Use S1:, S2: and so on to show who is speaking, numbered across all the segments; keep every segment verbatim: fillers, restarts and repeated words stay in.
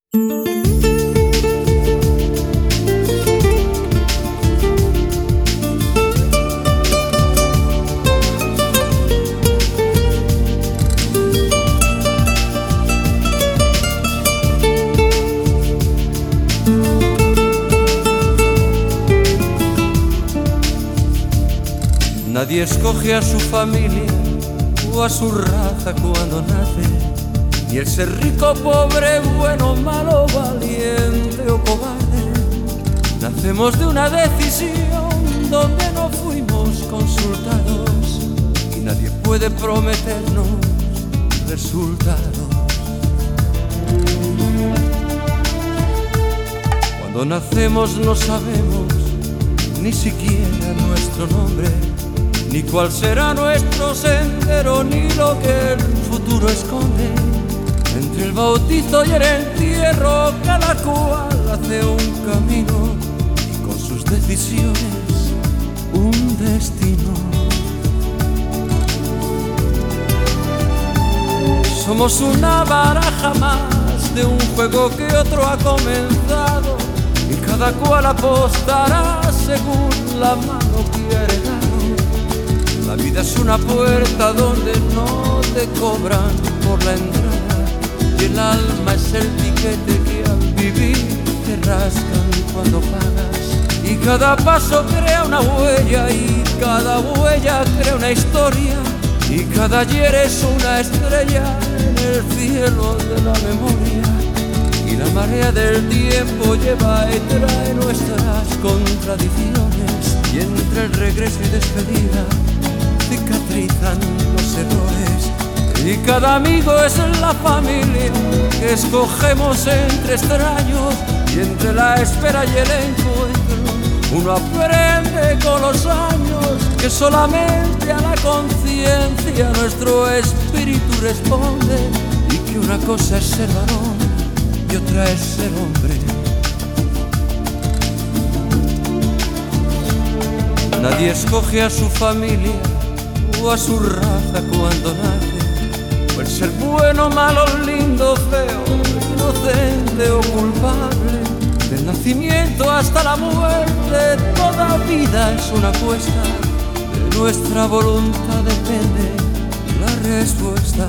S1: Nadie escoge a su familia o a su raza cuando nace, ni el ser rico, pobre, bueno, malo, valiente o cobarde. Nacemos de una decisión donde no fuimos consultados y nadie puede prometernos resultados. Cuando nacemos no sabemos ni siquiera nuestro nombre, ni cuál será nuestro sendero, ni lo que el futuro esconde. Entre el bautizo y el entierro, cada cual hace un camino y con sus decisiones un destino. Somos una baraja más de un juego que otro ha comenzado, y cada cual apostará según la mano quiere dar. La vida es una puerta donde no te cobran por la entrada, y el alma es el tiquete que al vivir te rascan cuando pagas. Y cada paso crea una huella, y cada huella crea una historia, y cada ayer es una estrella en el cielo de la memoria. Y la marea del tiempo lleva y trae nuestras contradicciones, y entre el regreso y despedida cicatrizan los errores. Y cada amigo es la familia que escogemos entre extraños, y entre la espera y el encuentro uno aprende con los años que solamente a la conciencia nuestro espíritu responde, y que una cosa es ser varón y otra es ser hombre. Nadie escoge a su familia o a su raza cuando nace, o el ser bueno, malo, lindo, feo, inocente o culpable. Del nacimiento hasta la muerte, toda vida es una apuesta. De nuestra voluntad depende la respuesta.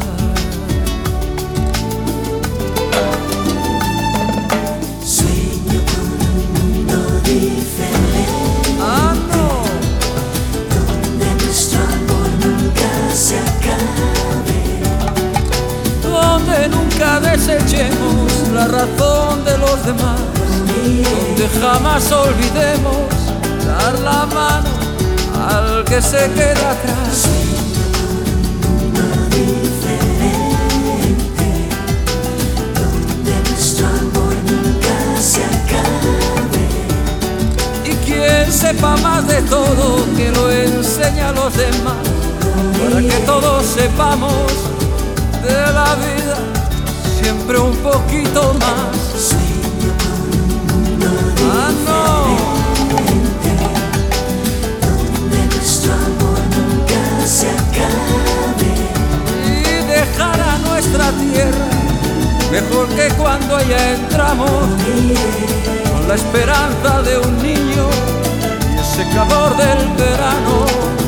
S2: Sueño con un mundo diferente.
S1: Ah, no.
S2: Donde nuestro amor nunca se acabe.
S1: Donde nunca desechemos la razón de los demás. Donde jamás olvidemos dar la mano al que se queda atrás.
S2: Sueño con un mundo diferente, donde nuestro amor nunca se acabe.
S1: Y quien sepa más de todo, que lo enseñe a los demás, para que todos sepamos de la vida siempre un poquito más.
S2: Sueño con un mundo
S1: Ah, no.
S2: diferente, donde nuestro amor nunca se acabe.
S1: Y dejar a nuestra tierra mejor que cuando allá entramos, con la esperanza de un niño y ese calor del verano.